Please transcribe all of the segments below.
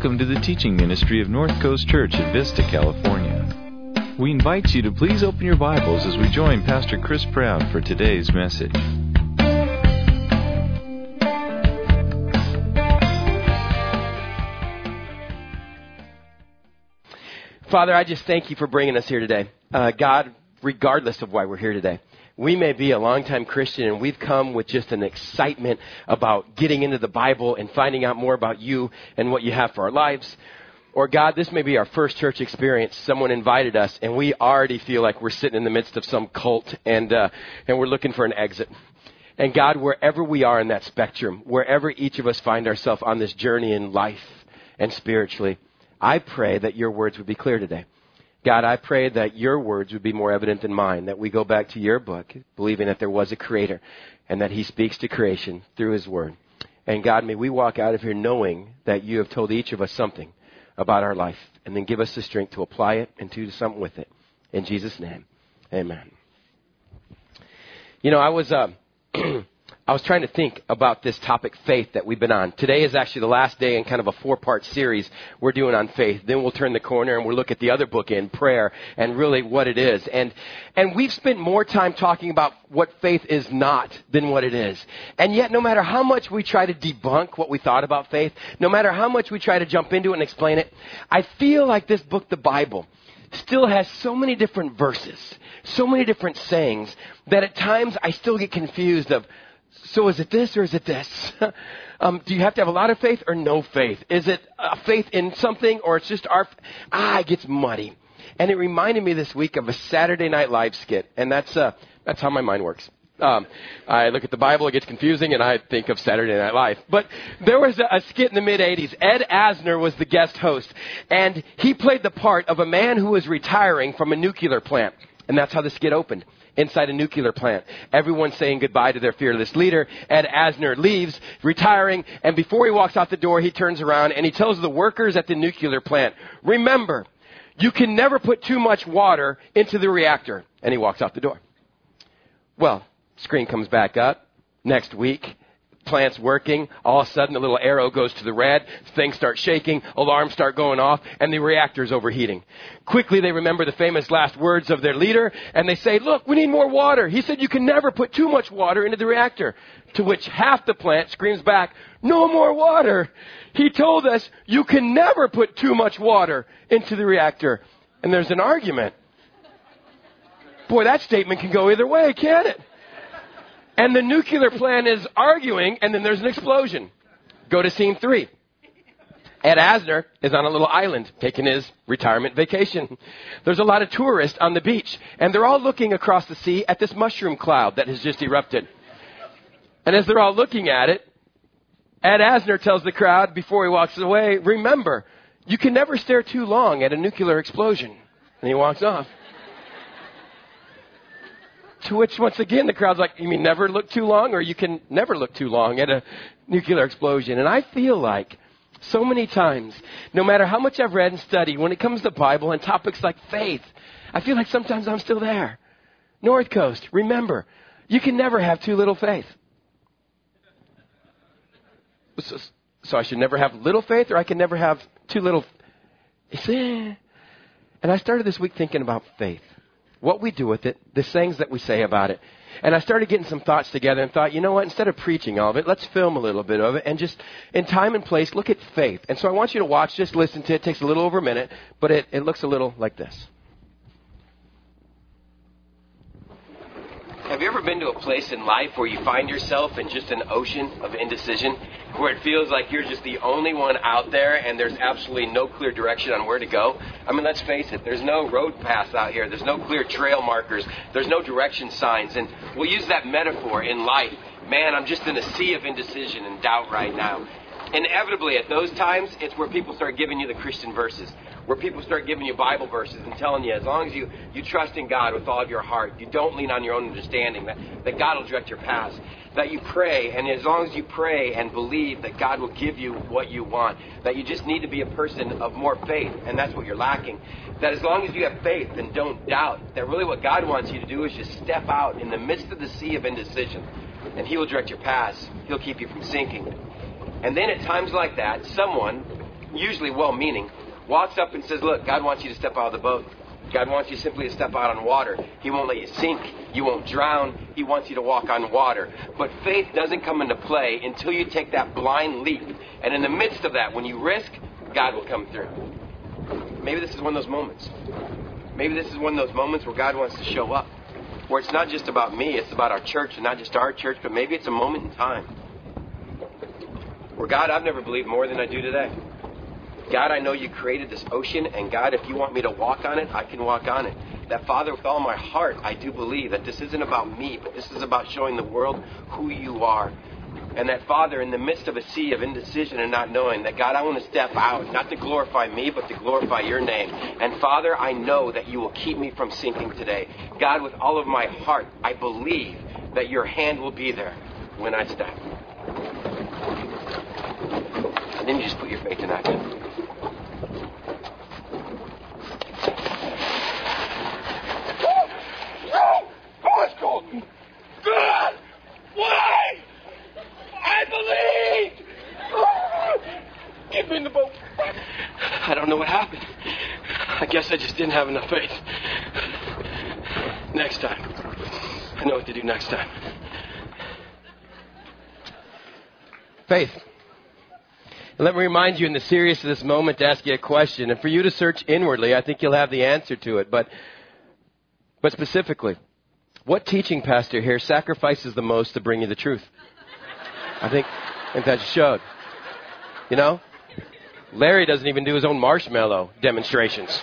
Welcome to the teaching ministry of North Coast Church at Vista, California. We invite you to please open your Bibles as we join Pastor Chris Brown for today's message. Father, I just thank you for bringing us here today. God, regardless of why we're here today, we may be a longtime Christian and we've come with just an excitement about getting into the Bible and finding out more about you and what you have for our lives. Or God, this may be our first church experience. Someone invited us and we already feel like we're sitting in the midst of some cult and we're looking for an exit. And God, wherever we are in that spectrum, wherever each of us find ourselves on this journey in life and spiritually, I pray that your words would be clear today. God, I pray that your words would be more evident than mine, that we go back to your book, believing that there was a creator and that he speaks to creation through his word. And God, may we walk out of here knowing that you have told each of us something about our life, and then give us the strength to apply it and to do something with it. In Jesus' name, amen. You know, I was trying to think about this topic, faith, that we've been on. Today is actually the last day in kind of a 4-part series we're doing on faith. Then we'll turn the corner and we'll look at the other book in prayer and really what it is. And we've spent more time talking about what faith is not than what it is. And yet, no matter how much we try to debunk what we thought about faith, no matter how much we try to jump into it and explain it, I feel like this book, the Bible, still has so many different verses, so many different sayings, that at times I still get confused of, so is it this or is it this? Do you have to have a lot of faith or no faith? Is it a faith in something or it's just it gets muddy. And it reminded me this week of a Saturday Night Live skit. And that's how my mind works. I look at the Bible, it gets confusing, and I think of Saturday Night Live. But there was a skit in the mid-'80s. Ed Asner was the guest host. And he played the part of a man who was retiring from a nuclear plant. And that's how the skit opened. Inside a nuclear plant. Everyone's saying goodbye to their fearless leader. Ed Asner leaves, retiring, and before he walks out the door, he turns around and he tells the workers at the nuclear plant, remember, you can never put too much water into the reactor. And he walks out the door. Well, screen comes back up. Next week, plant's working. All of a sudden, the little arrow goes to the red. Things start shaking. Alarms start going off. And the reactor's overheating. Quickly, they remember the famous last words of their leader. And they say, look, we need more water. He said you can never put too much water into the reactor. To which half the plant screams back, no more water. He told us you can never put too much water into the reactor. And there's an argument. Boy, that statement can go either way, can't it? And the nuclear plant is arguing, and then there's an explosion. Go to scene 3. Ed Asner is on a little island taking his retirement vacation. There's a lot of tourists on the beach, and they're all looking across the sea at this mushroom cloud that has just erupted. And as they're all looking at it, Ed Asner tells the crowd before he walks away, remember, you can never stare too long at a nuclear explosion. And he walks off. To which, once again, the crowd's like, you mean never look too long? Or you can never look too long at a nuclear explosion. And I feel like so many times, no matter how much I've read and studied, when it comes to the Bible and topics like faith, I feel like sometimes I'm still there. North Coast, remember, you can never have too little faith. So I should never have little faith, or I can never have too little. And I started this week thinking about faith. What we do with it, the things that we say about it. And I started getting some thoughts together and thought, you know what, instead of preaching all of it, let's film a little bit of it and just in time and place, look at faith. And so I want you to watch, just listen to it. It takes a little over a minute, but it looks a little like this. Have you ever been to a place in life where you find yourself in just an ocean of indecision, where it feels like you're just the only one out there and there's absolutely no clear direction on where to go? I mean, let's face it, there's no road paths out here. There's no clear trail markers. There's no direction signs. And we'll use that metaphor in life. Man, I'm just in a sea of indecision and doubt right now. Inevitably, at those times, it's where people start giving you the Christian verses, where people start giving you Bible verses and telling you, as long as you trust in God with all of your heart, you don't lean on your own understanding, that God will direct your paths, that you pray, and as long as you pray and believe that God will give you what you want, that you just need to be a person of more faith, and that's what you're lacking, that as long as you have faith and don't doubt, that really what God wants you to do is just step out in the midst of the sea of indecision, and He will direct your paths. He'll keep you from sinking. And then at times like that, someone usually well-meaning, walks up and says, look, God wants you to step out of the boat. God wants you simply to step out on water. He won't let you sink. You won't drown. He wants you to walk on water. But faith doesn't come into play until you take that blind leap. And in the midst of that, when you risk, God will come through. Maybe this is one of those moments. Maybe this is one of those moments where God wants to show up. Where it's not just about me, it's about our church, and not just our church, but maybe it's a moment in time. Where, God, I've never believed more than I do today. God, I know you created this ocean, and God, if you want me to walk on it, I can walk on it. That, Father, with all my heart, I do believe that this isn't about me, but this is about showing the world who you are. And that, Father, in the midst of a sea of indecision and not knowing, that, God, I want to step out, not to glorify me, but to glorify your name. And, Father, I know that you will keep me from sinking today. God, with all of my heart, I believe that your hand will be there when I step. And then you just put your faith in action. God, why? I believed. Get me in the boat. I don't know what happened. I guess I just didn't have enough faith. Next time. I know what to do next time. Faith. And let me remind you in the seriousness of this moment to ask you a question. And for you to search inwardly, I think you'll have the answer to it. But specifically, what teaching pastor here sacrifices the most to bring you the truth? I think that showed. You know? Larry doesn't even do his own marshmallow demonstrations.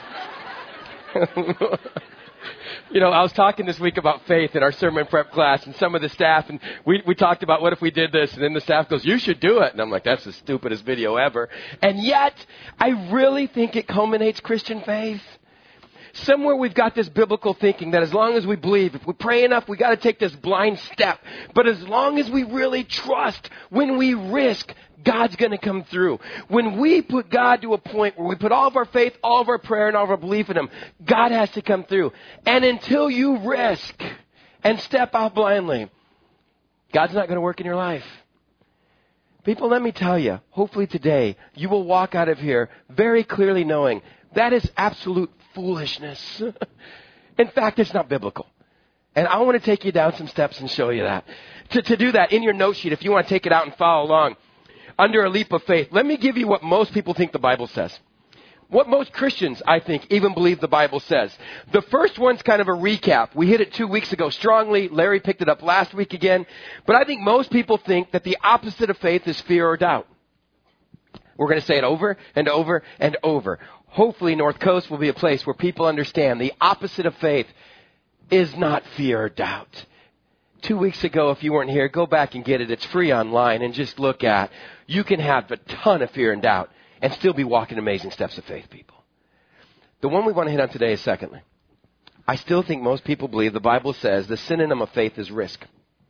You know, I was talking this week about faith in our sermon prep class, and some of the staff, and we talked about what if we did this, and then the staff goes, you should do it. And I'm like, that's the stupidest video ever. And yet, I really think it culminates Christian faith. Somewhere we've got this biblical thinking that as long as we believe, if we pray enough, we got to take this blind step. But as long as we really trust, when we risk, God's going to come through. When we put God to a point where we put all of our faith, all of our prayer, and all of our belief in Him, God has to come through. And until you risk and step out blindly, God's not going to work in your life. People, let me tell you, hopefully today, you will walk out of here very clearly knowing that is absolute foolishness. In fact, it's not biblical. And I want to take you down some steps and show you that. To do that, in your note sheet, if you want to take it out and follow along, under a leap of faith, let me give you what most people think the Bible says. What most Christians, I think, even believe the Bible says. The first one's kind of a recap. We hit it 2 weeks ago strongly. Larry picked it up last week again. But I think most people think that the opposite of faith is fear or doubt. We're going to say it over and over and over. Hopefully, North Coast will be a place where people understand the opposite of faith is not fear or doubt. 2 weeks ago, if you weren't here, go back and get it. It's free online and just look at. You can have a ton of fear and doubt and still be walking amazing steps of faith, people. The one we want to hit on today is secondly. I still think most people believe the Bible says the synonym of faith is risk.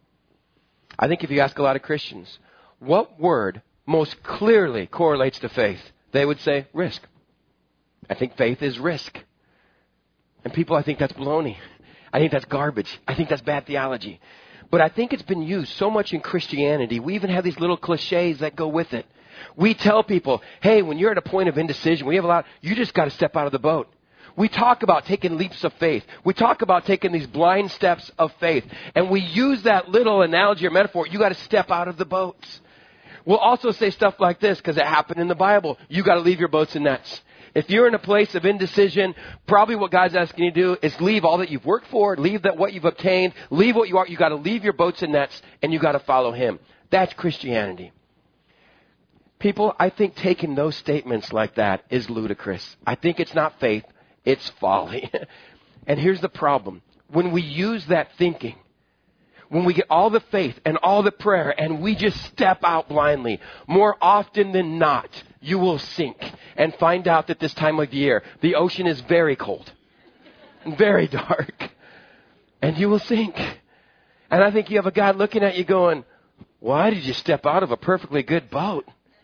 I think if you ask a lot of Christians, what word most clearly correlates to faith, they would say risk. I think faith is risk. And people, I think that's baloney. I think that's garbage. I think that's bad theology. But I think it's been used so much in Christianity. We even have these little cliches that go with it. We tell people, hey, when you're at a point of indecision, you just got to step out of the boat. We talk about taking leaps of faith. We talk about taking these blind steps of faith. And we use that little analogy or metaphor. You got to step out of the boats. We'll also say stuff like this because it happened in the Bible. You got to leave your boats and nets. If you're in a place of indecision, probably what God's asking you to do is leave all that you've worked for, leave that what you've obtained, leave what you are. You got to leave your boats and nets, and you got to follow Him. That's Christianity. People, I think taking those statements like that is ludicrous. I think it's not faith, it's folly. And here's the problem. When we use that thinking, when we get all the faith and all the prayer and we just step out blindly, more often than not, you will sink and find out that this time of year, the ocean is very cold, very dark, and you will sink. And I think you have a God looking at you going, why did you step out of a perfectly good boat?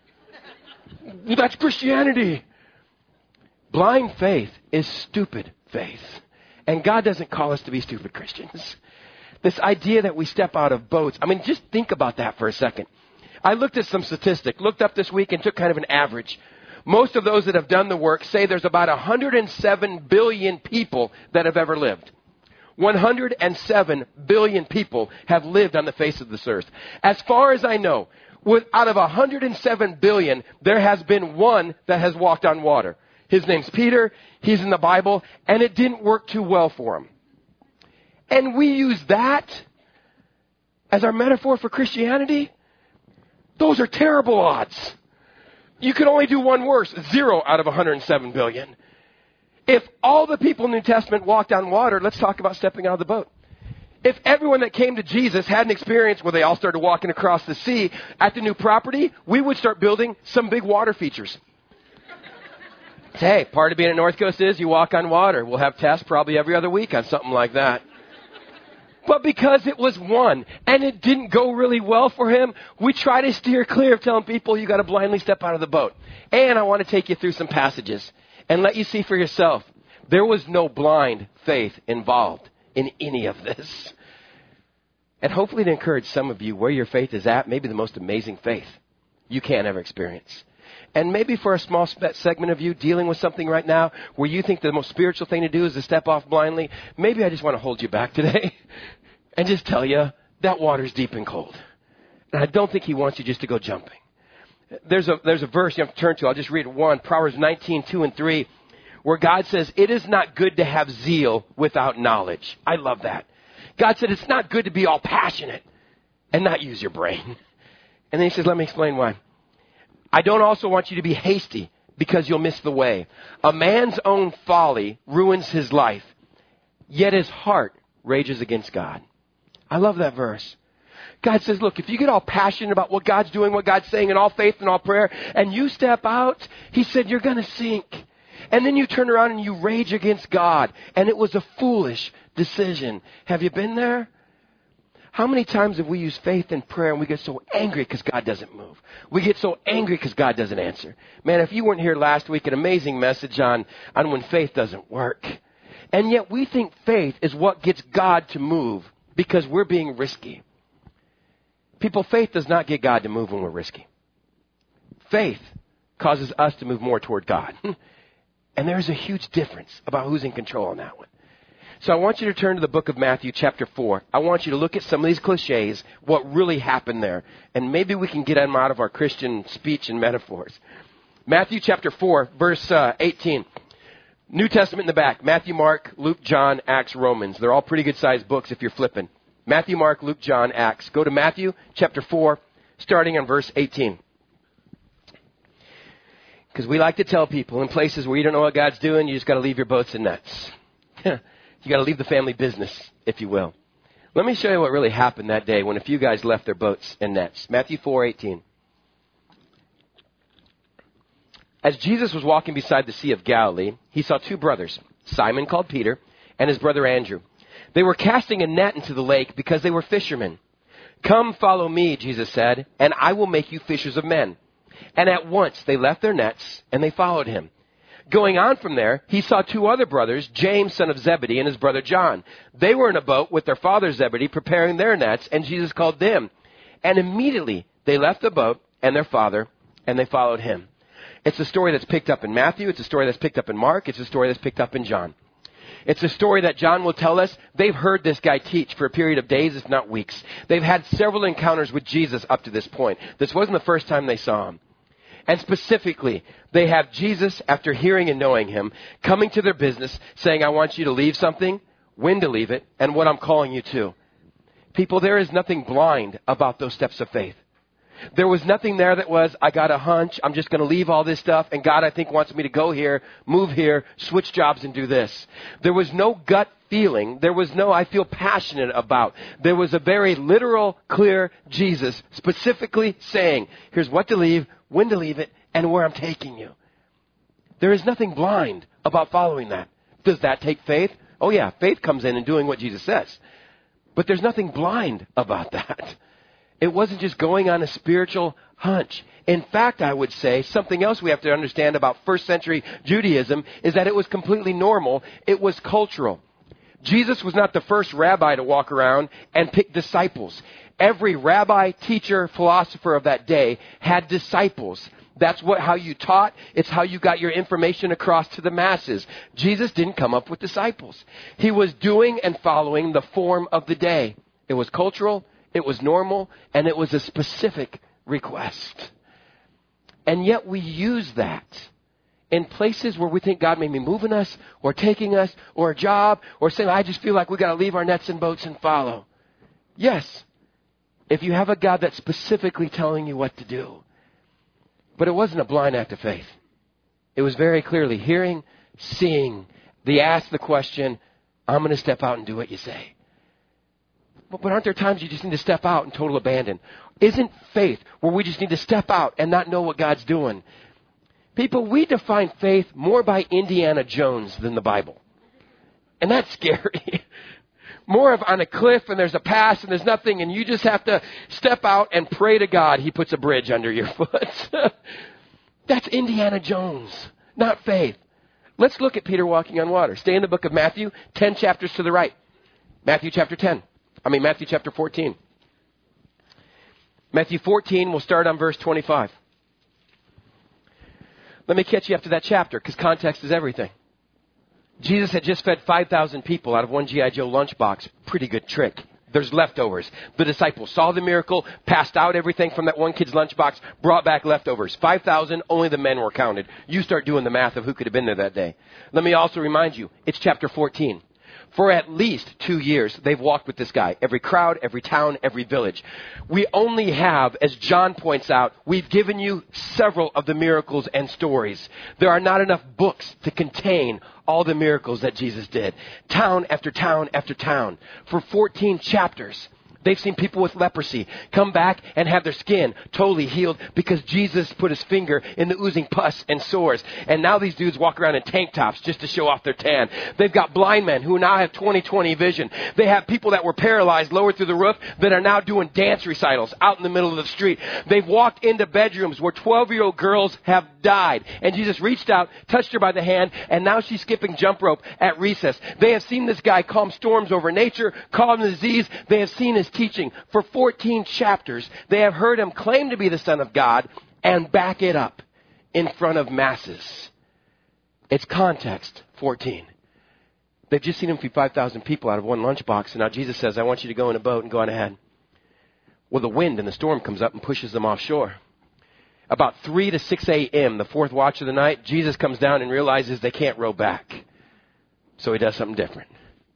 That's Christianity. Blind faith is stupid faith. And God doesn't call us to be stupid Christians. This idea that we step out of boats, just think about that for a second. I looked at some statistics, looked up this week and took kind of an average. Most of those that have done the work say there's about 107 billion people that have ever lived. 107 billion people have lived on the face of this earth. As far as I know, out of 107 billion, there has been one that has walked on water. His name's Peter. He's in the Bible, and it didn't work too well for him. And we use that as our metaphor for Christianity. Those are terrible odds. You can only do one worse, 0 out of 107 billion. If all the people in the New Testament walked on water, let's talk about stepping out of the boat. If everyone that came to Jesus had an experience where they all started walking across the sea at the new property, we would start building some big water features. Hey, part of being at North Coast is you walk on water. We'll have tests probably every other week on something like that. But because it was one and it didn't go really well for him, we try to steer clear of telling people you got to blindly step out of the boat. And I want to take you through some passages and let you see for yourself. There was no blind faith involved in any of this. And hopefully to encourage some of you where your faith is at, maybe the most amazing faith you can ever experience. And maybe for a small segment of you dealing with something right now where you think the most spiritual thing to do is to step off blindly, maybe I just want to hold you back today and just tell you that water's deep and cold. And I don't think he wants you just to go jumping. There's a verse you have to turn to. I'll just read one, Proverbs 19:2-3, where God says, it is not good to have zeal without knowledge. I love that. God said it's not good to be all passionate and not use your brain. And then he says, let me explain why. I don't also want you to be hasty because you'll miss the way. A man's own folly ruins his life, yet his heart rages against God. I love that verse. God says, look, if you get all passionate about what God's doing, what God's saying in all faith and all prayer, and you step out, he said, you're going to sink. And then you turn around and you rage against God. And it was a foolish decision. Have you been there? How many times have we used faith and prayer and we get so angry because God doesn't move? We get so angry because God doesn't answer. Man, if you weren't here last week, an amazing message on when faith doesn't work. And yet we think faith is what gets God to move because we're being risky. People, faith does not get God to move when we're risky. Faith causes us to move more toward God. And there's a huge difference about who's in control on that one. So I want you to turn to the book of Matthew chapter 4. I want you to look at some of these cliches, what really happened there. And maybe we can get them out of our Christian speech and metaphors. Matthew chapter 4, verse 18. New Testament in the back. Matthew, Mark, Luke, John, Acts, Romans. They're all pretty good sized books if you're flipping. Matthew, Mark, Luke, John, Acts. Go to Matthew chapter 4, starting on verse 18. Because we like to tell people in places where you don't know what God's doing, you just got to leave your boats and nets. You got to leave the family business, if you will. Let me show you what really happened that day when a few guys left their boats and nets. Matthew 4:18. As Jesus was walking beside the Sea of Galilee, he saw two brothers, Simon called Peter and his brother Andrew. They were casting a net into the lake because they were fishermen. Come, follow me, Jesus said, and I will make you fishers of men. And at once they left their nets and they followed him. Going on from there, he saw two other brothers, James, son of Zebedee, and his brother John. They were in a boat with their father Zebedee, preparing their nets, and Jesus called them. And immediately they left the boat and their father, and they followed him. It's a story that's picked up in Matthew. It's a story that's picked up in Mark. It's a story that's picked up in John. It's a story that John will tell us. They've heard this guy teach for a period of days, if not weeks. They've had several encounters with Jesus up to this point. This wasn't the first time they saw him. And specifically, they have Jesus, after hearing and knowing him, coming to their business, saying, I want you to leave something, when to leave it, and what I'm calling you to. People, there is nothing blind about those steps of faith. There was nothing there that was, I got a hunch, I'm just going to leave all this stuff, and God, I think, wants me to go here, move here, switch jobs, and do this. There was no gut feeling. There was no, I feel passionate about. There was a very literal, clear Jesus specifically saying, here's what to leave, when to leave it, and where I'm taking you. There is nothing blind about following that. Does that take faith? Oh yeah, faith comes in doing what Jesus says. But there's nothing blind about that. It wasn't just going on a spiritual hunch. In fact, I would say something else we have to understand about first century Judaism is that it was completely normal. It was cultural. Jesus was not the first rabbi to walk around and pick disciples. Every rabbi, teacher, philosopher of that day had disciples That's how you taught. It's how you got your information across to the masses. Jesus didn't come up with disciples. He was doing and following the form of the day. It was cultural, it was normal, and it was a specific request. And yet we use that in places where we think God may be moving us or taking us or a job or saying, I just feel like we got to leave our nets and boats and follow. Yes, if you have a God that's specifically telling you what to do. But it wasn't a blind act of faith. It was very clearly hearing, seeing. They asked the question, I'm going to step out and do what you say. But aren't there times you just need to step out in total abandon? Isn't faith where we just need to step out and not know what God's doing? People, we define faith more by Indiana Jones than the Bible. And that's scary. More of on a cliff and there's a pass and there's nothing and you just have to step out and pray to God He puts a bridge under your foot. That's Indiana Jones, not faith. Let's look at Peter walking on water. Stay in the book of Matthew, 10 chapters to the right. Matthew chapter 14. Matthew 14, we'll start on verse 25. Let me catch you up to that chapter because context is everything. Jesus had just fed 5,000 people out of one G.I. Joe lunchbox. Pretty good trick. There's leftovers. The disciples saw the miracle, passed out everything from that one kid's lunchbox, brought back leftovers. 5,000, only the men were counted. You start doing the math of who could have been there that day. Let me also remind you, it's chapter 14. For at least 2 years, they've walked with this guy. Every crowd, every town, every village. We only have, as John points out, we've given you several of the miracles and stories. There are not enough books to contain all the miracles that Jesus did. Town after town after town. For 14 chapters. They've seen people with leprosy come back and have their skin totally healed because Jesus put his finger in the oozing pus and sores. And now these dudes walk around in tank tops just to show off their tan. They've got blind men who now have 20/20 vision. They have people that were paralyzed lowered through the roof that are now doing dance recitals out in the middle of the street. They've walked into bedrooms where 12-year-old girls have died. And Jesus reached out, touched her by the hand, and now she's skipping jump rope at recess. They have seen this guy calm storms over nature, calm disease. They have seen his teaching for 14 chapters. They have heard him claim to be the Son of God and back it up in front of masses. It's context 14. They've just seen him feed 5,000 people out of one lunchbox, and now Jesus says, I want you to go in a boat and go on ahead. Well, the wind and the storm comes up and pushes them offshore. About 3 to 6 a.m., the fourth watch of the night, Jesus comes down and realizes they can't row back. So he does something different.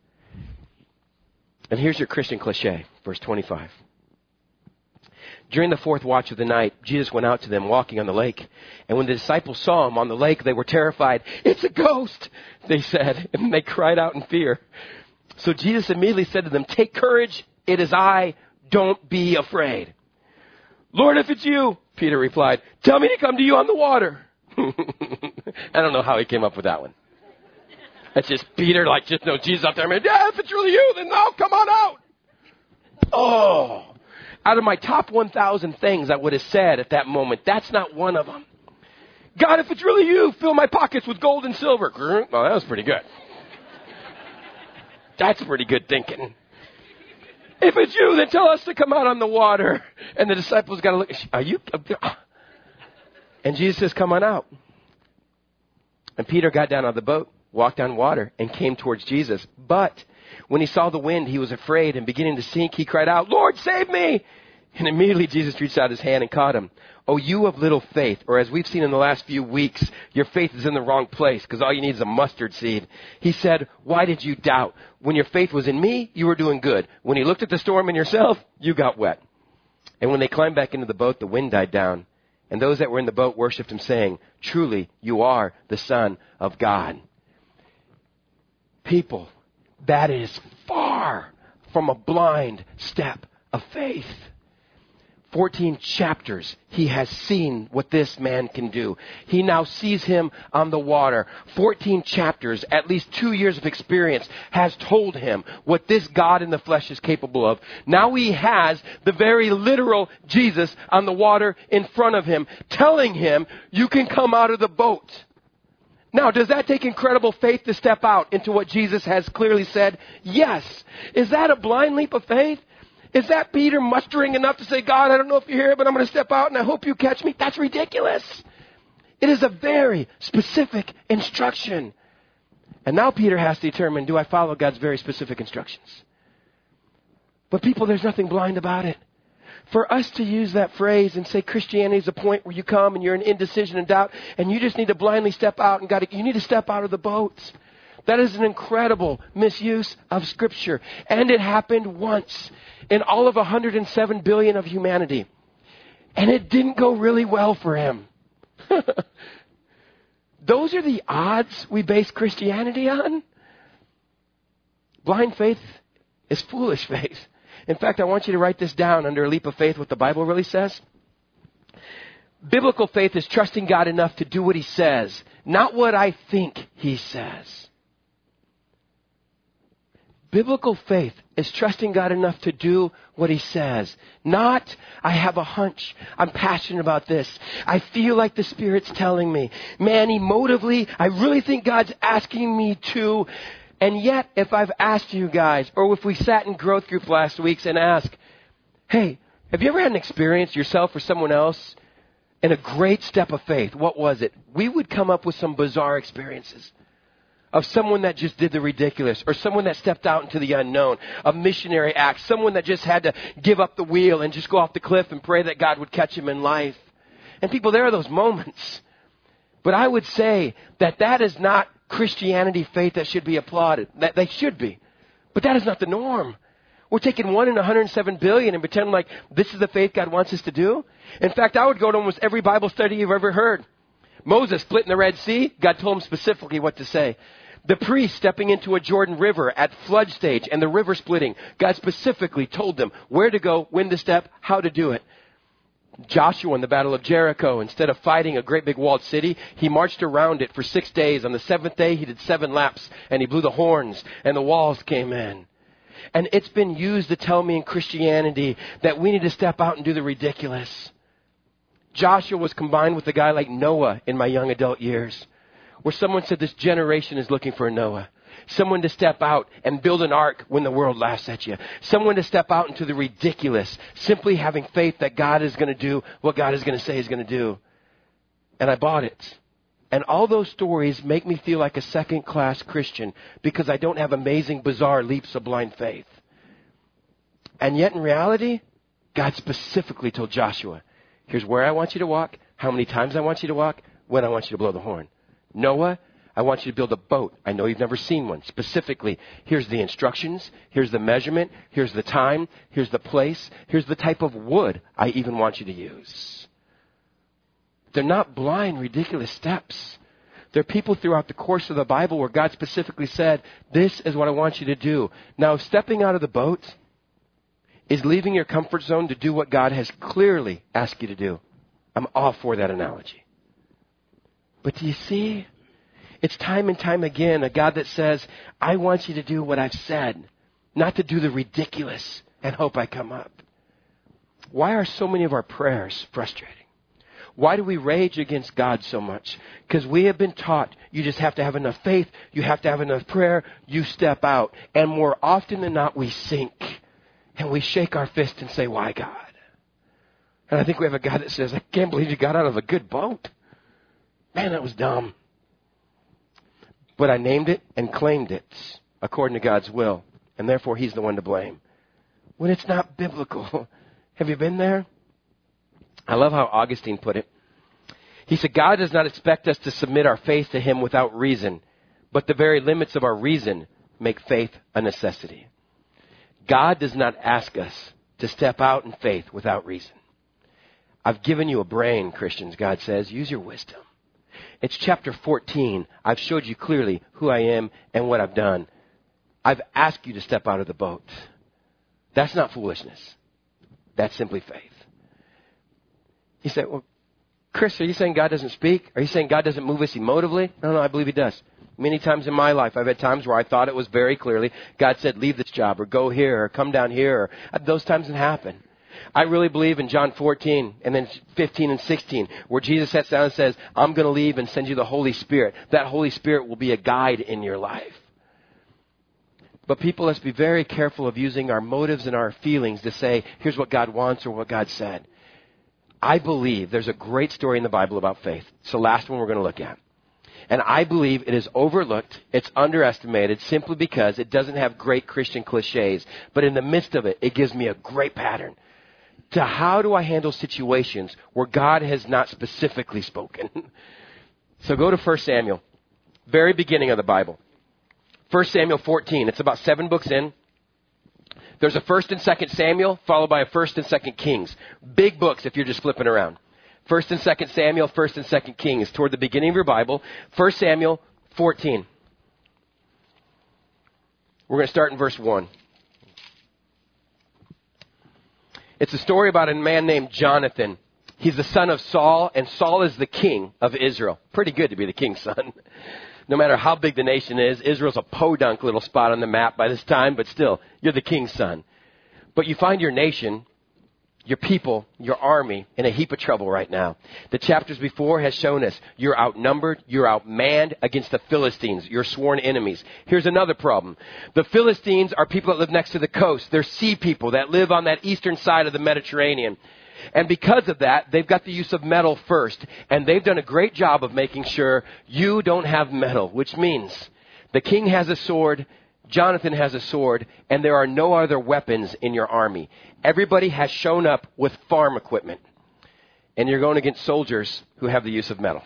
And here's your Christian cliche, verse 25. During the fourth watch of the night, Jesus went out to them walking on the lake. And when the disciples saw him on the lake, they were terrified. It's a ghost, they said, and they cried out in fear. So Jesus immediately said to them, take courage, it is I, don't be afraid. Lord, if it's you, Peter replied, tell me to come to you on the water. I don't know how he came up with that one. That's just Peter, just know Jesus up there. Yeah, if it's really you, then no, come on out. Oh, out of my top 1,000 things I would have said at that moment, that's not one of them. God, if it's really you, fill my pockets with gold and silver. Oh, that was pretty good. That's pretty good thinking. If it's you, then tell us to come out on the water. And the disciples got to look. Are you? And Jesus says, come on out. And Peter got down out of the boat, walked on water, and came towards Jesus. But when he saw the wind, he was afraid, and beginning to sink, he cried out, Lord, save me! And immediately Jesus reached out his hand and caught him. Oh, you of little faith, or as we've seen in the last few weeks, your faith is in the wrong place because all you need is a mustard seed. He said, why did you doubt? When your faith was in me, you were doing good. When you looked at the storm in yourself, you got wet. And when they climbed back into the boat, the wind died down. And those that were in the boat worshipped him, saying, truly, you are the Son of God. People, that is far from a blind step of faith. 14 chapters, he has seen what this man can do. He now sees him on the water. 14 chapters, at least 2 years of experience, has told him what this God in the flesh is capable of. Now he has the very literal Jesus on the water in front of him, telling him, you can come out of the boat. Now, does that take incredible faith to step out into what Jesus has clearly said? Yes. Is that a blind leap of faith? Is that Peter mustering enough to say, God, I don't know if you're here, but I'm going to step out and I hope you catch me? That's ridiculous. It is a very specific instruction. And now Peter has to determine, do I follow God's very specific instructions? But people, there's nothing blind about it. For us to use that phrase and say Christianity is a point where you come and you're in indecision and doubt and you just need to blindly step out and you need to step out of the boat. That is an incredible misuse of Scripture. And it happened once in all of 107 billion of humanity. And it didn't go really well for him. Those are the odds we base Christianity on. Blind faith is foolish faith. In fact, I want you to write this down under a leap of faith, what the Bible really says. Biblical faith is trusting God enough to do what He says, not what I think He says. Biblical faith is trusting God enough to do what He says. Not, I have a hunch. I'm passionate about this. I feel like the Spirit's telling me. Man, emotively, I really think God's asking me to. And yet, if I've asked you guys, or if we sat in growth group last week and asked, hey, have you ever had an experience yourself or someone else in a great step of faith? What was it? We would come up with some bizarre experiences. Of someone that just did the ridiculous, or someone that stepped out into the unknown, a missionary act, someone that just had to give up the wheel and just go off the cliff and pray that God would catch him in life. And people, there are those moments. But I would say that is not Christianity faith that should be applauded. That they should be. But that is not the norm. We're taking 1 in 107 billion and pretending like this is the faith God wants us to do. In fact, I would go to almost every Bible study you've ever heard. Moses splitting the Red Sea, God told him specifically what to say. The priest stepping into a Jordan River at flood stage and the river splitting, God specifically told them where to go, when to step, how to do it. Joshua in the Battle of Jericho, instead of fighting a great big walled city, he marched around it for 6 days. On the 7th day, he did 7 laps and he blew the horns and the walls came in. And it's been used to tell me in Christianity that we need to step out and do the ridiculous. Joshua was combined with a guy like Noah in my young adult years, where someone said this generation is looking for a Noah. Someone to step out and build an ark when the world laughs at you. Someone to step out into the ridiculous, simply having faith that God is going to do what God is going to say He's going to do. And I bought it. And all those stories make me feel like a second-class Christian because I don't have amazing, bizarre leaps of blind faith. And yet in reality, God specifically told Joshua, here's where I want you to walk, how many times I want you to walk, when I want you to blow the horn. Noah, I want you to build a boat. I know you've never seen one. Specifically, here's the instructions, here's the measurement, here's the time, here's the place, here's the type of wood I even want you to use. They're not blind, ridiculous steps. There are people throughout the course of the Bible where God specifically said, this is what I want you to do. Now, if stepping out of the boat is leaving your comfort zone to do what God has clearly asked you to do, I'm all for that analogy. But do you see? It's time and time again a God that says, I want you to do what I've said, not to do the ridiculous and hope I come up. Why are so many of our prayers frustrating? Why do we rage against God so much? Because we have been taught you just have to have enough faith, you have to have enough prayer, you step out. And more often than not, we sink. And we shake our fist and say, why God? And I think we have a God that says, I can't believe you got out of a good boat. Man, that was dumb. But I named it and claimed it according to God's will. And therefore, He's the one to blame. When it's not biblical. Have you been there? I love how Augustine put it. He said, God does not expect us to submit our faith to Him without reason, but the very limits of our reason make faith a necessity. God does not ask us to step out in faith without reason. I've given you a brain, Christians, God says. Use your wisdom. It's chapter 14. I've showed you clearly who I am and what I've done. I've asked you to step out of the boat. That's not foolishness. That's simply faith. He said, well, Chris, are you saying God doesn't speak? Are you saying God doesn't move us emotively? No, I believe He does. Many times in my life, I've had times where I thought it was very clearly, God said, leave this job or go here or come down here. Or, those times have happened. I really believe in John 14 and then 15 and 16 where Jesus sits down and says, I'm going to leave and send you the Holy Spirit. That Holy Spirit will be a guide in your life. But people, let's be very careful of using our motives and our feelings to say, here's what God wants or what God said. I believe there's a great story in the Bible about faith. It's the last one we're going to look at. And I believe it is overlooked, it's underestimated, simply because it doesn't have great Christian cliches. But in the midst of it, it gives me a great pattern to how do I handle situations where God has not specifically spoken. So go to 1 Samuel, very beginning of the Bible. 1 Samuel 14, it's about 7 books in. There's a 1 and 2 Samuel, followed by a 1 and 2 Kings. Big books if you're just flipping around. 1 and 2 Samuel, 1 and 2 Kings, toward the beginning of your Bible. 1 Samuel 14. We're going to start in verse 1. It's a story about a man named Jonathan. He's the son of Saul, and Saul is the king of Israel. Pretty good to be the king's son. No matter how big the nation is, Israel's a podunk little spot on the map by this time, but still, you're the king's son. But you find your nation, your people, your army in a heap of trouble right now. The chapters before has shown us you're outnumbered, you're outmanned against the Philistines, your sworn enemies. Here's another problem. The Philistines are people that live next to the coast. They're sea people that live on that eastern side of the Mediterranean. And because of that, they've got the use of metal first. And they've done a great job of making sure you don't have metal, which means the king has a sword, Jonathan has a sword, and there are no other weapons in your army. Everybody has shown up with farm equipment. And you're going against soldiers who have the use of metal.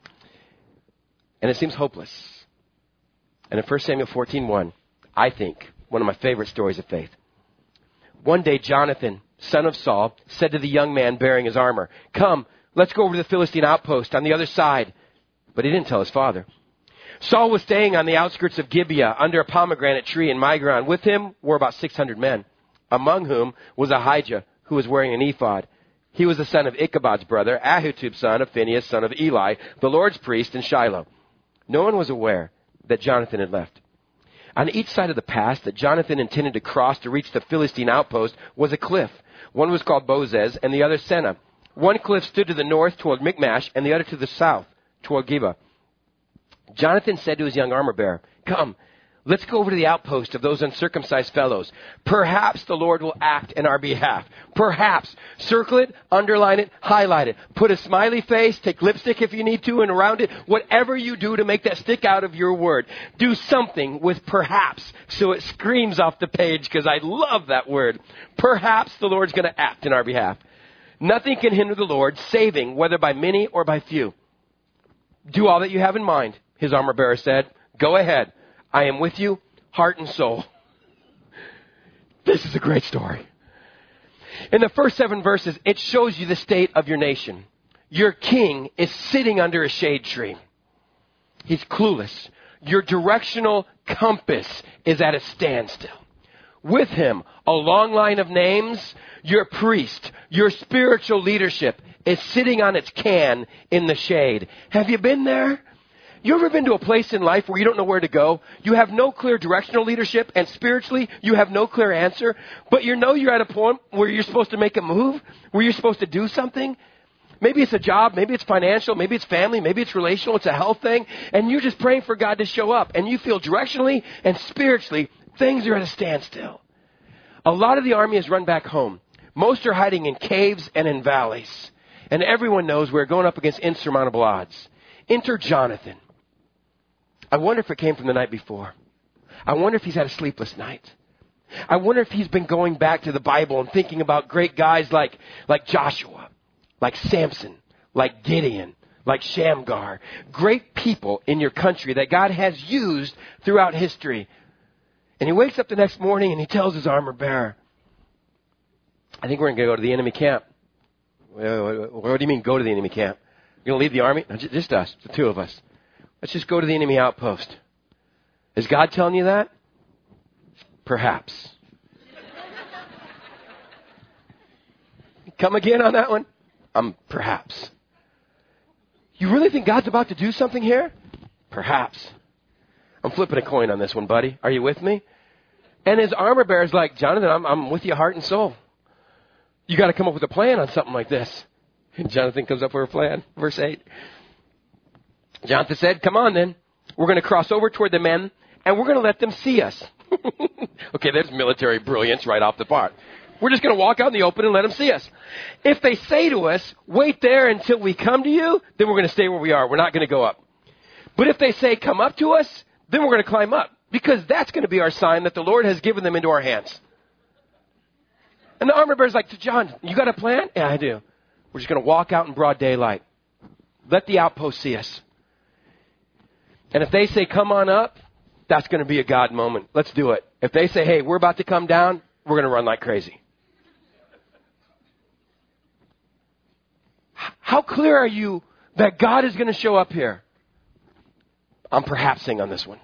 And it seems hopeless. And in 1 Samuel 14:1, I think, one of my favorite stories of faith. One day, Jonathan, son of Saul, said to the young man bearing his armor, "Come, let's go over to the Philistine outpost on the other side." But he didn't tell his father. Saul was staying on the outskirts of Gibeah under a pomegranate tree in Migron. With him were about 600 men, among whom was Ahijah, who was wearing an ephod. He was the son of Ichabod's brother, Ahitub, son of Phinehas, son of Eli, the Lord's priest in Shiloh. No one was aware that Jonathan had left. On each side of the pass that Jonathan intended to cross to reach the Philistine outpost was a cliff. One was called Bozez and the other Seneh. One cliff stood to the north toward Michmash and the other to the south toward Geba. Jonathan said to his young armor bearer, "Come, let's go over to the outpost of those uncircumcised fellows. Perhaps the Lord will act in our behalf. Perhaps. Circle it, underline it, highlight it. Put a smiley face, take lipstick if you need to, and around it, whatever you do to make that stick out of your word. Do something with perhaps so it screams off the page, because I love that word. Perhaps the Lord's going to act in our behalf. Nothing can hinder the Lord saving, whether by many or by few. Do all that you have in mind," his armor bearer said. "Go ahead. I am with you, heart and soul." This is a great story. In the first 7 verses, it shows you the state of your nation. Your king is sitting under a shade tree. He's clueless. Your directional compass is at a standstill. With him, a long line of names. Your priest, your spiritual leadership is sitting on its can in the shade. Have you been there? You ever been to a place in life where you don't know where to go? You have no clear directional leadership, and spiritually, you have no clear answer, but you know you're at a point where you're supposed to make a move, where you're supposed to do something. Maybe it's a job, maybe it's financial, maybe it's family, maybe it's relational, it's a health thing, and you're just praying for God to show up, and you feel directionally and spiritually, things are at a standstill. A lot of the army has run back home. Most are hiding in caves and in valleys, and everyone knows we're going up against insurmountable odds. Enter Jonathan. I wonder if it came from the night before. I wonder if he's had a sleepless night. I wonder if he's been going back to the Bible and thinking about great guys like Joshua, like Samson, like Gideon, like Shamgar. Great people in your country that God has used throughout history. And he wakes up the next morning and he tells his armor bearer, "I think we're going to go to the enemy camp." What do you mean, go to the enemy camp? You're going to leave the army? No, just us, the 2 of us. Let's just go to the enemy outpost. Is God telling you that? Perhaps. Come again on that one? Perhaps. You really think God's about to do something here? Perhaps. I'm flipping a coin on this one, buddy. Are you with me? And his armor bearer's like, "Jonathan, I'm with you heart and soul. You got to come up with a plan on something like this." And Jonathan comes up with a plan. Verse 8. Jonathan said, "Come on then. We're going to cross over toward the men, and we're going to let them see us." Okay, there's military brilliance right off the bat. We're just going to walk out in the open and let them see us. If they say to us, wait there until we come to you, then we're going to stay where we are. We're not going to go up. But if they say, come up to us, then we're going to climb up. Because that's going to be our sign that the Lord has given them into our hands. And the armor bearer's like, John, you got a plan? Yeah, I do. We're just going to walk out in broad daylight. Let the outpost see us. And if they say, come on up, that's going to be a God moment. Let's do it. If they say, hey, we're about to come down, we're going to run like crazy. How clear are you that God is going to show up here? I'm perhapsing on this one.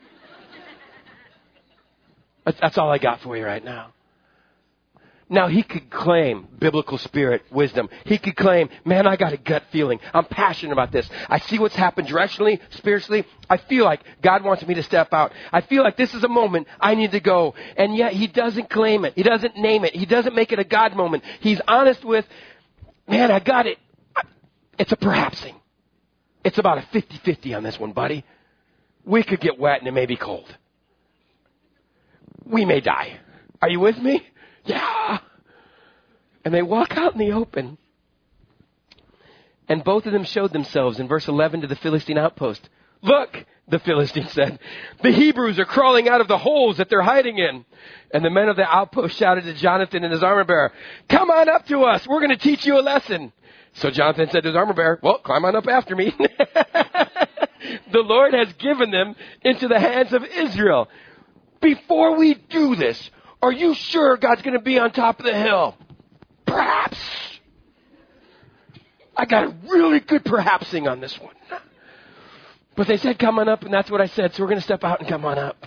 That's all I got for you right now. Now, he could claim biblical spirit, wisdom. He could claim, man, I got a gut feeling. I'm passionate about this. I see what's happened directionally, spiritually. I feel like God wants me to step out. I feel like this is a moment I need to go. And yet he doesn't claim it. He doesn't name it. He doesn't make it a God moment. He's honest with, man, I got it. It's a perhapsing. It's about a 50-50 on this one, buddy. We could get wet and it may be cold. We may die. Are you with me? Yeah. And they walk out in the open. And both of them showed themselves in verse 11 to the Philistine outpost. Look, the Philistine said, the Hebrews are crawling out of the holes that they're hiding in. And the men of the outpost shouted to Jonathan and his armor bearer, come on up to us. We're going to teach you a lesson. So Jonathan said to his armor bearer, well, climb on up after me. The Lord has given them into the hands of Israel. Before we do this, are you sure God's going to be on top of the hill? Perhaps. I got a really good perhapsing on this one. But they said, come on up, and that's what I said, so we're going to step out and come on up.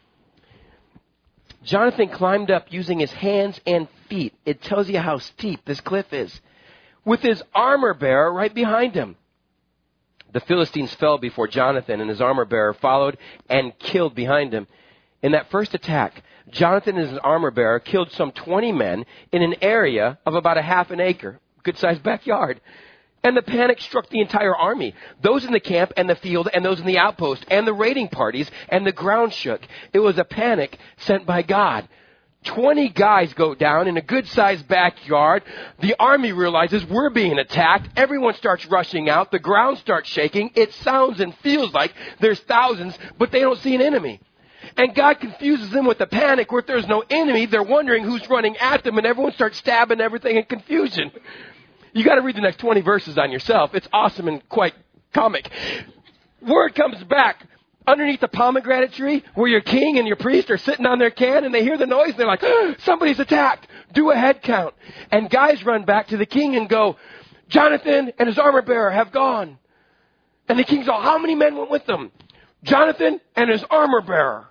Jonathan climbed up using his hands and feet. It tells you how steep this cliff is. With his armor bearer right behind him. The Philistines fell before Jonathan, and his armor bearer followed and killed behind him. In that first attack, Jonathan and his armor bearer killed some 20 men in an area of about a half an acre, good-sized backyard. And the panic struck the entire army, those in the camp and the field and those in the outpost and the raiding parties, and the ground shook. It was a panic sent by God. 20 guys go down in a good-sized backyard. The army realizes we're being attacked. Everyone starts rushing out. The ground starts shaking. It sounds and feels like there's thousands, but they don't see an enemy. And God confuses them with the panic where if there's no enemy, they're wondering who's running at them, and everyone starts stabbing everything in confusion. You got to read the next 20 verses on yourself. It's awesome and quite comic. Word comes back underneath the pomegranate tree where your king and your priest are sitting on their can, and they hear the noise, and they're like, oh, somebody's attacked. Do a head count. And guys run back to the king and go, Jonathan and his armor bearer have gone. And the king's all, how many men went with them? Jonathan and his armor bearer.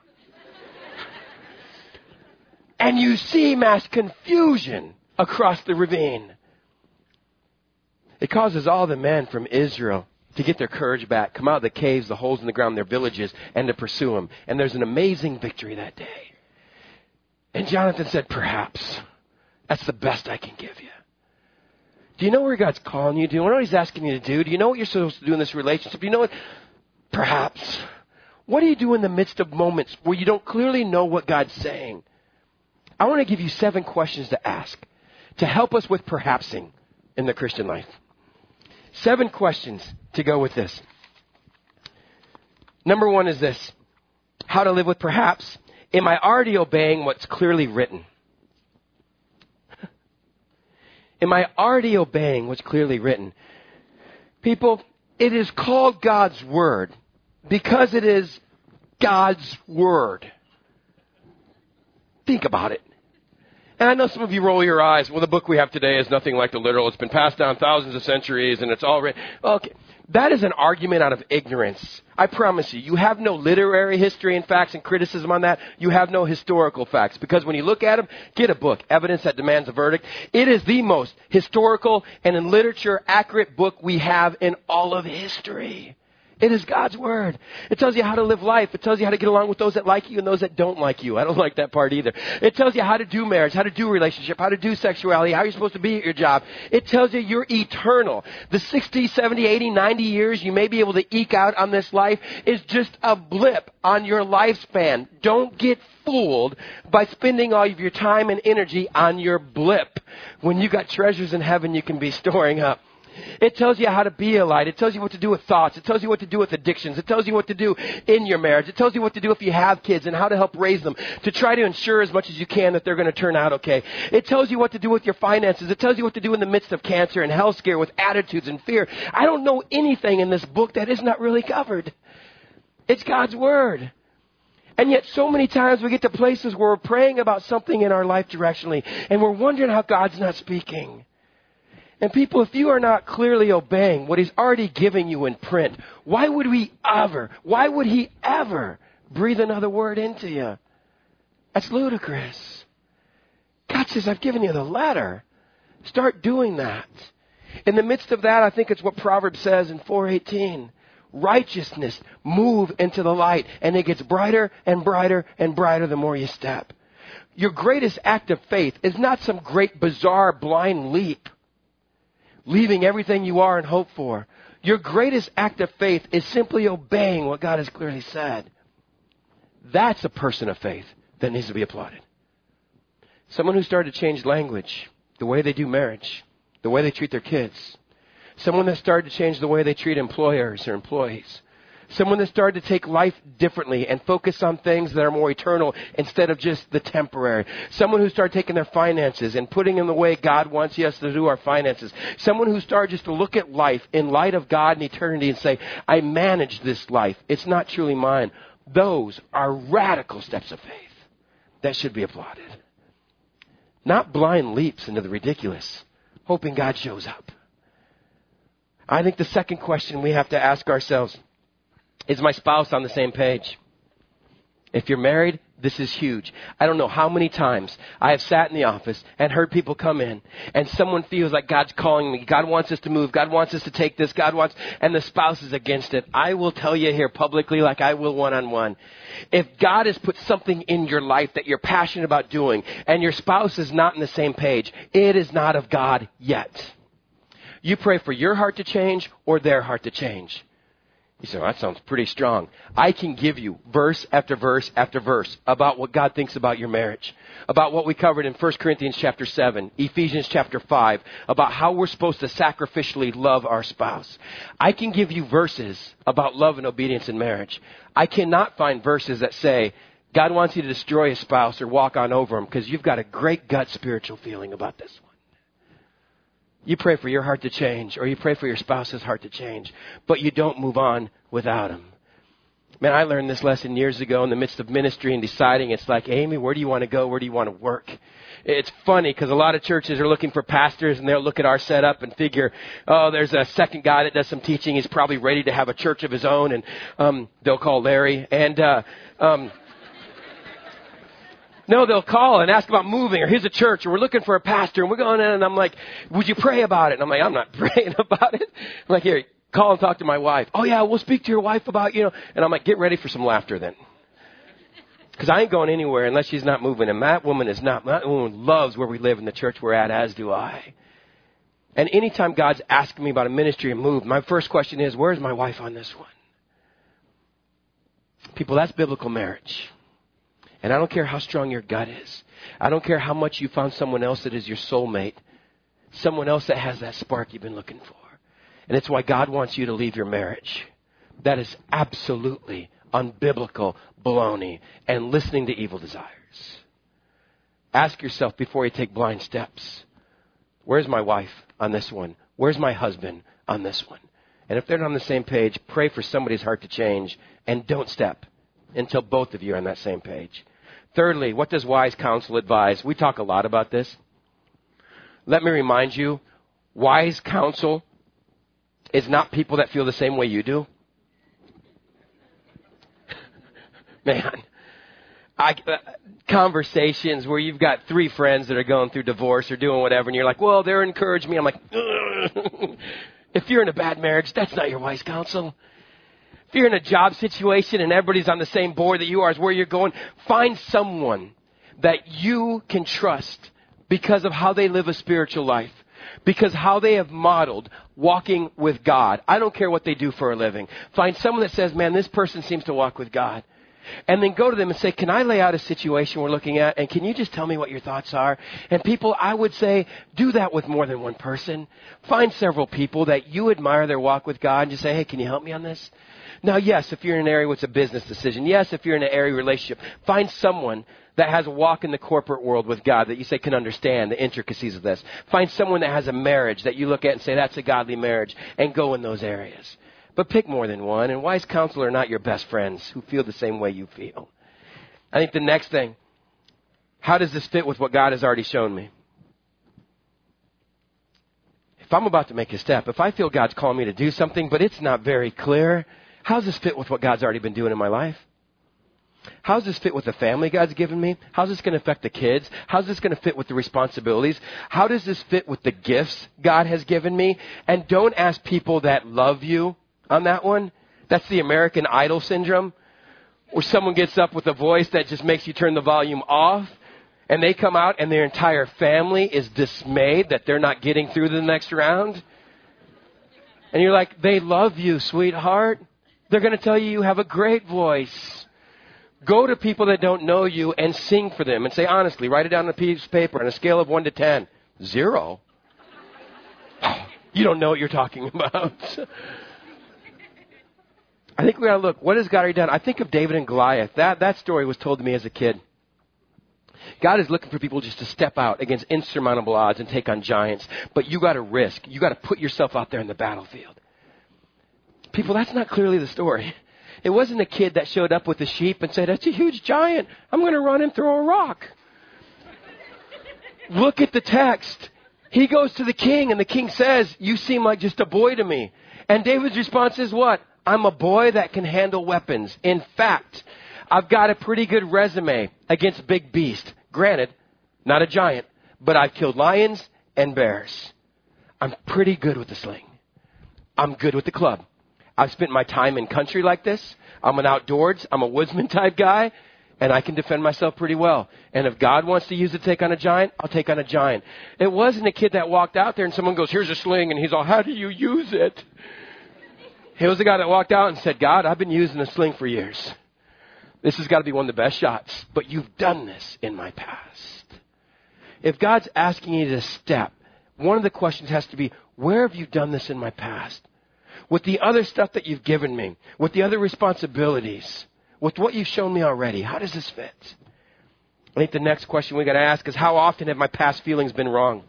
And you see mass confusion across the ravine. It causes all the men from Israel to get their courage back, come out of the caves, the holes in the ground, their villages, and to pursue them. And there's an amazing victory that day. And Jonathan said, perhaps. That's the best I can give you. Do you know where God's calling you? Do you know what he's asking you to do? Do you know what you're supposed to do in this relationship? Do you know what? Perhaps. What do you do in the midst of moments where you don't clearly know what God's saying? I want to give you 7 questions to ask to help us with perhapsing in the Christian life. 7 questions to go with this. Number 1 is this. How to live with perhaps. Am I already obeying what's clearly written? Am I already obeying what's clearly written? People, it is called God's Word because it is God's Word. Think about it. And I know some of you roll your eyes. Well, the book we have today is nothing like the literal. It's been passed down thousands of centuries and it's all written. Okay. That is an argument out of ignorance. I promise you, you have no literary history and facts and criticism on that. You have no historical facts. Because when you look at them, get a book, Evidence That Demands a Verdict. It is the most historical and in literature accurate book we have in all of history. It is God's Word. It tells you how to live life. It tells you how to get along with those that like you and those that don't like you. I don't like that part either. It tells you how to do marriage, how to do relationship, how to do sexuality, how you're supposed to be at your job. It tells you you're eternal. The 60, 70, 80, 90 years you may be able to eke out on this life is just a blip on your lifespan. Don't get fooled by spending all of your time and energy on your blip when you got treasures in heaven you can be storing up. It tells you how to be a light. It tells you what to do with thoughts. It tells you what to do with addictions. It tells you what to do in your marriage. It tells you what to do if you have kids and how to help raise them, to try to ensure as much as you can that they're going to turn out okay. It tells you what to do with your finances. It tells you what to do in the midst of cancer and health scare with attitudes and fear. I don't know anything in this book that is not really covered. It's God's Word. And yet so many times we get to places where we're praying about something in our life directionally and we're wondering how God's not speaking. And people, if you are not clearly obeying what He's already giving you in print, why would He ever breathe another word into you? That's ludicrous. God says, I've given you the letter. Start doing that. In the midst of that, I think it's what Proverbs says in 4:18. Righteousness, move into the light, and it gets brighter and brighter and brighter the more you step. Your greatest act of faith is not some great, bizarre, blind leap, leaving everything you are and hope for. Your greatest act of faith is simply obeying what God has clearly said. That's a person of faith that needs to be applauded. Someone who started to change language, the way they do marriage, the way they treat their kids. Someone that started to change the way they treat employers or employees. Someone that started to take life differently and focus on things that are more eternal instead of just the temporary. Someone who started taking their finances and putting in the way God wants us to do our finances. Someone who started just to look at life in light of God and eternity and say, I manage this life. It's not truly mine. Those are radical steps of faith that should be applauded. Not blind leaps into the ridiculous, hoping God shows up. I think the second question we have to ask ourselves, is my spouse on the same page? If you're married, this is huge. I don't know how many times I have sat in the office and heard people come in and someone feels like God's calling me. God wants us to move. God wants us to take this. And the spouse is against it. I will tell you here publicly like I will one-on-one. If God has put something in your life that you're passionate about doing and your spouse is not on the same page, it is not of God yet. You pray for your heart to change or their heart to change. You say, well, that sounds pretty strong. I can give you verse after verse after verse about what God thinks about your marriage, about what we covered in 1 Corinthians chapter 7, Ephesians chapter 5, about how we're supposed to sacrificially love our spouse. I can give you verses about love and obedience in marriage. I cannot find verses that say, God wants you to destroy a spouse or walk on over him because you've got a great gut spiritual feeling about this one. You pray for your heart to change, or you pray for your spouse's heart to change, but you don't move on without him. Man, I learned this lesson years ago in the midst of ministry and deciding. It's like, Amy, where do you want to go? Where do you want to work? It's funny because a lot of churches are looking for pastors and they'll look at our setup and figure, oh, there's a second guy that does some teaching. He's probably ready to have a church of his own, and they'll call Larry. No, they'll call and ask about moving, or here's a church, or we're looking for a pastor, and we're going in, and I'm like, would you pray about it? And I'm like, I'm not praying about it. I'm like, here, call and talk to my wife. Oh, yeah, we'll speak to your wife about, And I'm like, get ready for some laughter then. Because I ain't going anywhere unless she's not moving, and that woman is not. That woman loves where we live in the church we're at, as do I. And anytime God's asking me about a ministry and move, my first question is, where's my wife on this one? People, that's biblical marriage. And I don't care how strong your gut is. I don't care how much you found someone else that is your soulmate. Someone else that has that spark you've been looking for. And it's why God wants you to leave your marriage. That is absolutely unbiblical baloney and listening to evil desires. Ask yourself before you take blind steps. Where's my wife on this one? Where's my husband on this one? And if they're not on the same page, pray for somebody's heart to change and don't step until both of you are on that same page. Thirdly, what does wise counsel advise? We talk a lot about this. Let me remind you, wise counsel is not people that feel the same way you do. Man, conversations where you've got three friends that are going through divorce or doing whatever, and you're like, well, they're encouraging me. I'm like, if you're in a bad marriage, that's not your wise counsel. If you're in a job situation and everybody's on the same board that you are as where you're going, find someone that you can trust because of how they live a spiritual life, because how they have modeled walking with God. I don't care what they do for a living. Find someone that says, man, this person seems to walk with God. And then go to them and say, can I lay out a situation we're looking at? And can you just tell me what your thoughts are? And people, I would say, do that with more than one person. Find several people that you admire their walk with God and just say, hey, can you help me on this? Now, yes, if you're in an area where it's a business decision. Yes, if you're in an area relationship. Find someone that has a walk in the corporate world with God that you say can understand the intricacies of this. Find someone that has a marriage that you look at and say, that's a godly marriage, and go in those areas. But pick more than one, and wise counsel are not your best friends who feel the same way you feel. I think the next thing, how does this fit with what God has already shown me? If I'm about to make a step, if I feel God's calling me to do something, but it's not very clear, how does this fit with what God's already been doing in my life? How does this fit with the family God's given me? How's this going to affect the kids? How's this going to fit with the responsibilities? How does this fit with the gifts God has given me? And don't ask people that love you on that one. That's the American Idol syndrome, where someone gets up with a voice that just makes you turn the volume off, and they come out and their entire family is dismayed that they're not getting through to the next round. And you're like, they love you, sweetheart. They're going to tell you you have a great voice. Go to people that don't know you and sing for them and say, honestly, write it down on a piece of paper on a scale of 1 to 10. 0. You don't know what you're talking about. I think we got to look, what has God already done? I think of David and Goliath. That story was told to me as a kid. God is looking for people just to step out against insurmountable odds and take on giants. But you got to risk. You got to put yourself out there in the battlefield. People, that's not clearly the story. It wasn't a kid that showed up with a sheep and said, that's a huge giant. I'm going to run and throw a rock. Look at the text. He goes to the king and the king says, you seem like just a boy to me. And David's response is what? I'm a boy that can handle weapons. In fact, I've got a pretty good resume against big beast. Granted, not a giant, but I've killed lions and bears. I'm pretty good with the sling. I'm good with the club. I've spent my time in country like this. I'm an outdoors. I'm a woodsman type guy, and I can defend myself pretty well. And if God wants to use it to take on a giant, I'll take on a giant. It wasn't a kid that walked out there and someone goes, here's a sling, and he's all, how do you use it? He was the guy that walked out and said, God, I've been using a sling for years. This has got to be one of the best shots, but you've done this in my past. If God's asking you to step, one of the questions has to be, where have you done this in my past? With the other stuff that you've given me, with the other responsibilities, with what you've shown me already, how does this fit? I think the next question we got to ask is, how often have my past feelings been wrong?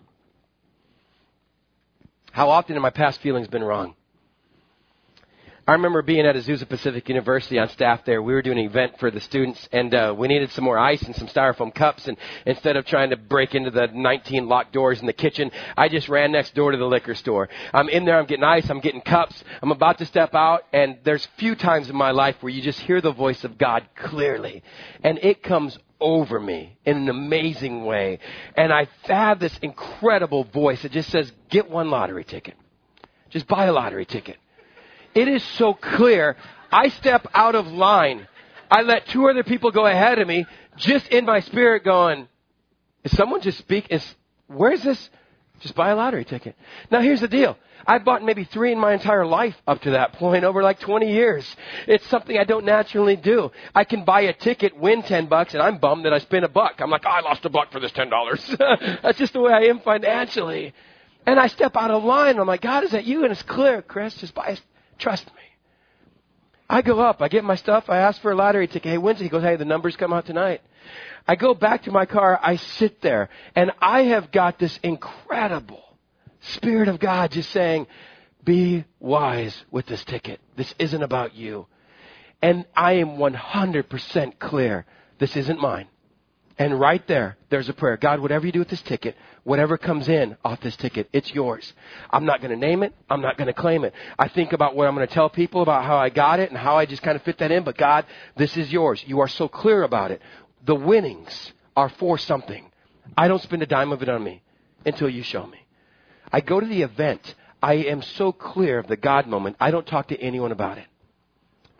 How often have my past feelings been wrong? I remember being at Azusa Pacific University on staff there. We were doing an event for the students, and we needed some more ice and some styrofoam cups. And instead of trying to break into the 19 locked doors in the kitchen, I just ran next door to the liquor store. I'm in there, I'm getting ice, I'm getting cups. I'm about to step out, and there's few times in my life where you just hear the voice of God clearly. And it comes over me in an amazing way. And I have this incredible voice that just says, get one lottery ticket. Just buy a lottery ticket. It is so clear. I step out of line. I let 2 other people go ahead of me, just in my spirit going, is someone just speak? Where is this? Just buy a lottery ticket. Now, here's the deal. I've bought maybe 3 in my entire life up to that point, over like 20 years. It's something I don't naturally do. I can buy a ticket, win $10, and I'm bummed that I spent $1. I'm like, I lost $1 for this $10. That's just the way I am financially. And I step out of line. I'm like, God, is that you? And it's clear, Chris, just buy a trust me. I go up. I get my stuff. I ask for a lottery ticket. Hey, Wednesday. He goes, hey, the numbers come out tonight. I go back to my car. I sit there. And I have got this incredible Spirit of God just saying, be wise with this ticket. This isn't about you. And I am 100% clear. This isn't mine. And right there, there's a prayer. God, whatever you do with this ticket, whatever comes in off this ticket, it's yours. I'm not going to name it. I'm not going to claim it. I think about what I'm going to tell people about how I got it and how I just kind of fit that in. But God, this is yours. You are so clear about it. The winnings are for something. I don't spend a dime of it on me until you show me. I go to the event. I am so clear of the God moment. I don't talk to anyone about it.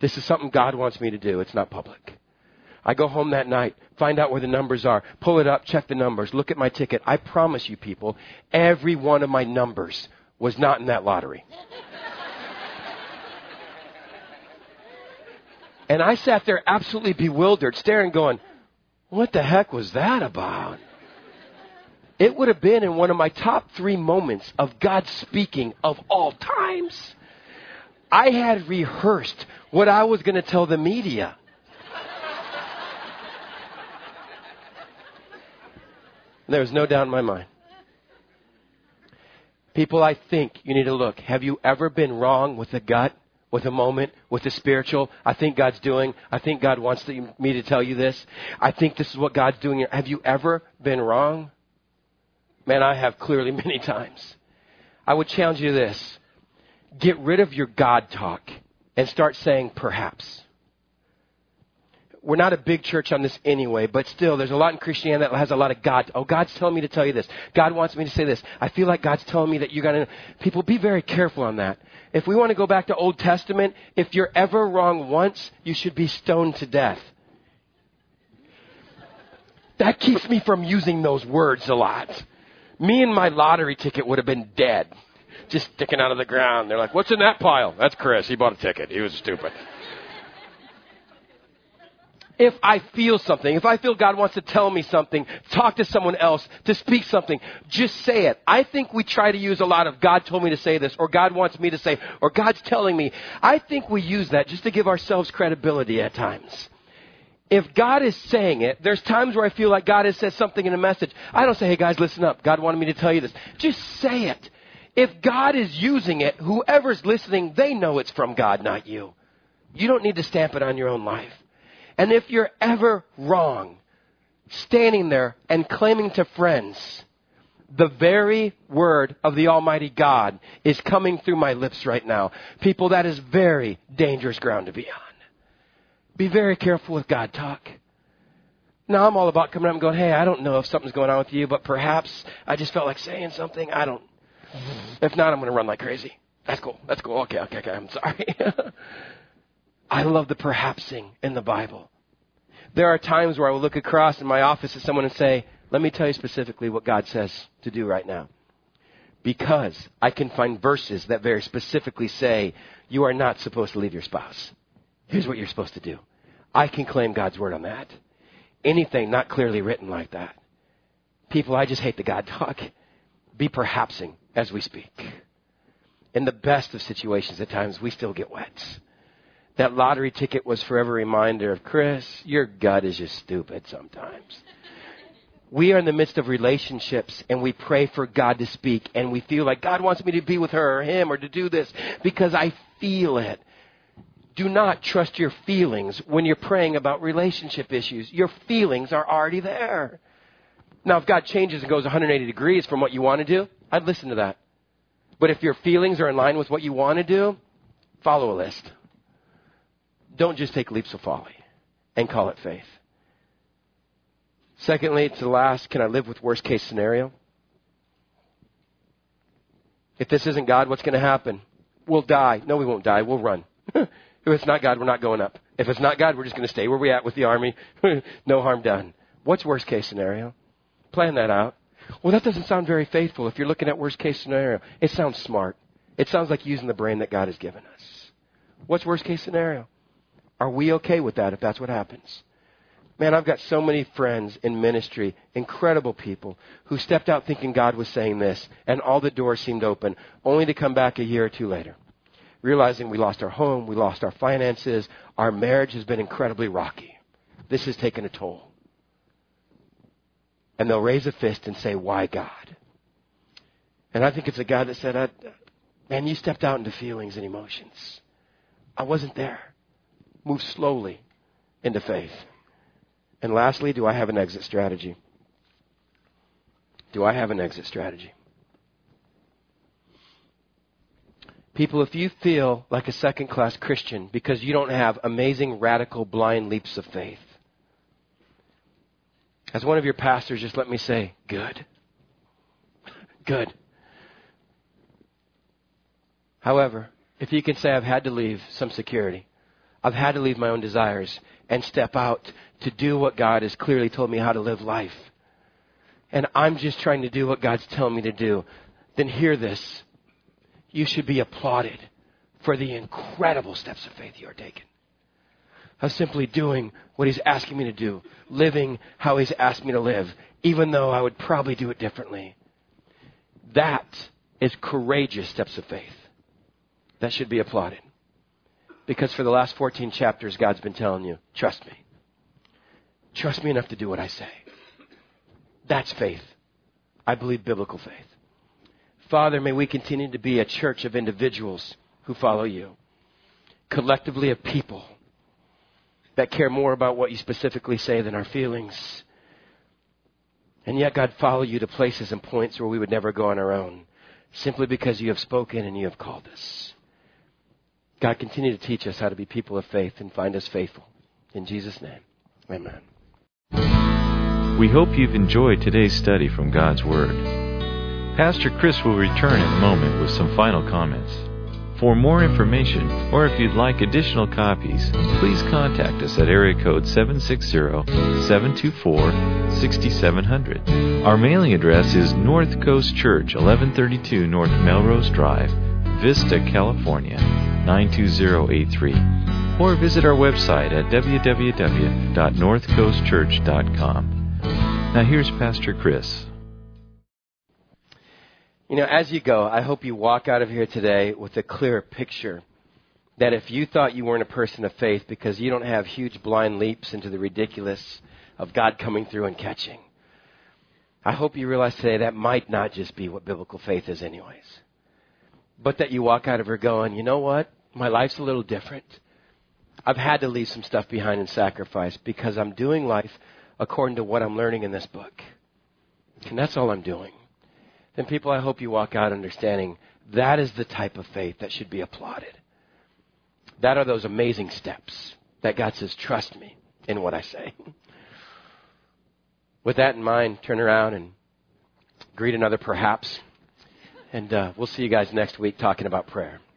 This is something God wants me to do. It's not public. I go home that night, find out where the numbers are, pull it up, check the numbers, look at my ticket. I promise you people, every one of my numbers was not in that lottery. And I sat there absolutely bewildered, staring, going, what the heck was that about? It would have been in one of my top 3 moments of God speaking of all times. I had rehearsed what I was going to tell the media. There was no doubt in my mind. People, I think you need to look. Have you ever been wrong with a gut, with a moment, with the spiritual? I think God's doing. I think God wants me to tell you this. I think this is what God's doing. Have you ever been wrong? Man, I have clearly many times. I would challenge you to this. Get rid of your God talk and start saying perhaps. We're not a big church on this anyway, but still, there's a lot in Christianity that has a lot of God. Oh, God's telling me to tell you this. God wants me to say this. I feel like God's telling me that you're going to... People, be very careful on that. If we want to go back to Old Testament, if you're ever wrong once, you should be stoned to death. That keeps me from using those words a lot. Me and my lottery ticket would have been dead. Just sticking out of the ground. They're like, what's in that pile? That's Chris. He bought a ticket. He was stupid. If I feel something, if I feel God wants to tell me something, talk to someone else, to speak something, just say it. I think we try to use a lot of God told me to say this, or God wants me to say, or God's telling me. I think we use that just to give ourselves credibility at times. If God is saying it, there's times where I feel like God has said something in a message. I don't say, hey guys, listen up. God wanted me to tell you this. Just say it. If God is using it, whoever's listening, they know it's from God, not you. You don't need to stamp it on your own life. And if you're ever wrong, standing there and claiming to friends, the very word of the Almighty God is coming through my lips right now. People, that is very dangerous ground to be on. Be very careful with God talk. Now I'm all about coming up and going, hey, I don't know if something's going on with you, but perhaps I just felt like saying something. I don't. If not, I'm going to run like crazy. That's cool. That's cool. Okay. I'm sorry. I love the perhapsing in the Bible. There are times where I will look across in my office at someone and say, let me tell you specifically what God says to do right now. Because I can find verses that very specifically say, you are not supposed to leave your spouse. Here's what you're supposed to do. I can claim God's word on that. Anything not clearly written like that. People, I just hate the God talk. Be perhapsing as we speak. In the best of situations, at times, we still get wet. That lottery ticket was forever a reminder of, Chris, your gut is just stupid sometimes. We are in the midst of relationships, and we pray for God to speak, and we feel like God wants me to be with her or him or to do this because I feel it. Do not trust your feelings when you're praying about relationship issues. Your feelings are already there. Now, if God changes and goes 180 degrees from what you want to do, I'd listen to that. But if your feelings are in line with what you want to do, follow a list. Don't just take leaps of folly and call it faith. Secondly, to the last, can I live with worst case scenario? If this isn't God, what's going to happen? We'll die. No, we won't die. We'll run. If it's not God, we're not going up. If it's not God, we're just going to stay where we're at with the army. No harm done. What's worst case scenario? Plan that out. Well, that doesn't sound very faithful if you're looking at worst case scenario. It sounds smart. It sounds like using the brain that God has given us. What's worst case scenario? Are we okay with that if that's what happens? Man, I've got so many friends in ministry, incredible people, who stepped out thinking God was saying this, and all the doors seemed open, only to come back a year or two later, realizing we lost our home, we lost our finances, our marriage has been incredibly rocky. This has taken a toll. And they'll raise a fist and say, why God? And I think it's a God that said, man, you stepped out into feelings and emotions. I wasn't there. Move slowly into faith. And lastly, do I have an exit strategy? Do I have an exit strategy? People, if you feel like a second-class Christian because you don't have amazing, radical, blind leaps of faith, as one of your pastors, just let me say, good. Good. However, if you can say, I've had to leave some security, I've had to leave my own desires and step out to do what God has clearly told me how to live life. And I'm just trying to do what God's telling me to do. Then hear this. You should be applauded for the incredible steps of faith you are taking. Of simply doing what He's asking me to do. Living how He's asked me to live. Even though I would probably do it differently. That is courageous steps of faith. That should be applauded. Because for the last 14 chapters, God's been telling you, trust me. Trust me enough to do what I say. That's faith. I believe biblical faith. Father, may we continue to be a church of individuals who follow you. Collectively of people that care more about what you specifically say than our feelings. And yet, God, follow you to places and points where we would never go on our own. Simply because you have spoken and you have called us. God, continue to teach us how to be people of faith and find us faithful. In Jesus' name, amen. We hope you've enjoyed today's study from God's Word. Pastor Chris will return in a moment with some final comments. For more information, or if you'd like additional copies, please contact us at area code 760-724-6700. Our mailing address is North Coast Church, 1132 North Melrose Drive, Vista, California, 92083. Or visit our website at www.northcoastchurch.com. Now here's Pastor Chris. You know, as you go, I hope you walk out of here today with a clear picture that if you thought you weren't a person of faith because you don't have huge blind leaps into the ridiculous of God coming through and catching, I hope you realize today that might not just be what biblical faith is anyways. But that you walk out of here going, you know what? My life's a little different. I've had to leave some stuff behind and sacrifice because I'm doing life according to what I'm learning in this book. And that's all I'm doing. Then people, I hope you walk out understanding that is the type of faith that should be applauded. That are those amazing steps that God says, trust me in what I say. With that in mind, turn around and greet another perhaps. And we'll see you guys next week talking about prayer.